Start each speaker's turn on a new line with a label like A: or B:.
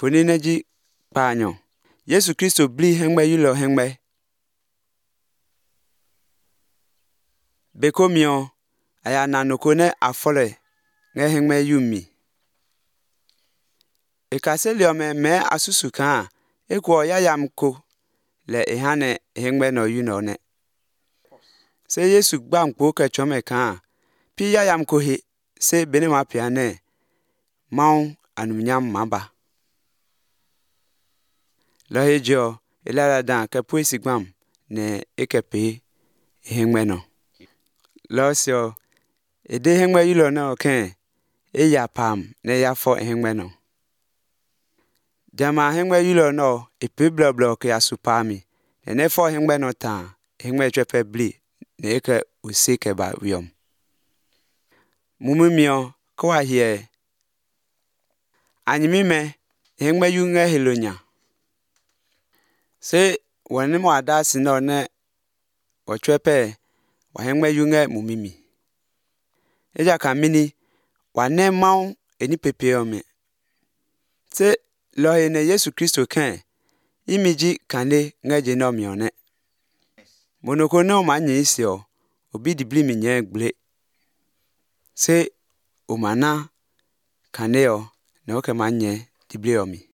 A: Fonineji panyo. Yesu Kristo bli hengme yulo hengme. Bekomio aya nanokone afole nge hengme yumi. Ekaseliome me asusu kan ekwo yayamko le ehane hengme no yunone. Se Yesu gbampo ke chome kan pi yayamko he se bene mapiane maun anumnyam maba. Lohejo elara dan ke puisi gbam ne ekepe hengme no. Losio ede hengme yulo no ken eyapam ne yafo hengme no. Dama hengme yulo no epe blabla ke asupami. Ene fo hengme no ta hengme chepe bli ne eke usike ba wiom. Mumimio kwa hie anyimime hengme yunge helonya. Se wanimo adasi no ne wachepe wa hengme yunge mumimi. Eja kamini wane maun eni pepeome. Se lohene Yesu Kristo ken imiji kane ngeje no mione. Monokono manye isio obi dibli minye gble. Se umana kaneo ne oke manye dibli omi.